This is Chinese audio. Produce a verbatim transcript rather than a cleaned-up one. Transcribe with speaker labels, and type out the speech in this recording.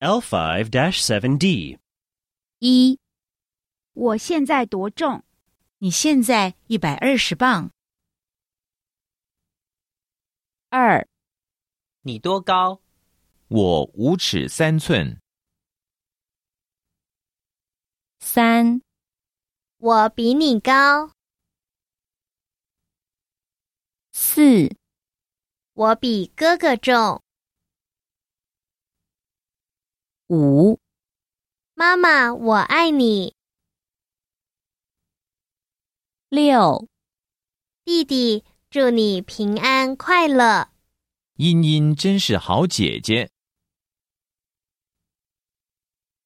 Speaker 1: L five dash seven D.
Speaker 2: 一，
Speaker 3: 我现在多重？
Speaker 2: 你现在一百二十磅。二，
Speaker 4: 你多高？
Speaker 5: 我五尺三寸。
Speaker 2: 三，
Speaker 6: 我比你高。
Speaker 2: 四，
Speaker 6: 我比哥哥重。
Speaker 2: 五，
Speaker 6: 妈妈，我爱你。
Speaker 2: 六，
Speaker 6: 弟弟，祝你平安快乐。
Speaker 5: 茵茵真是好姐姐。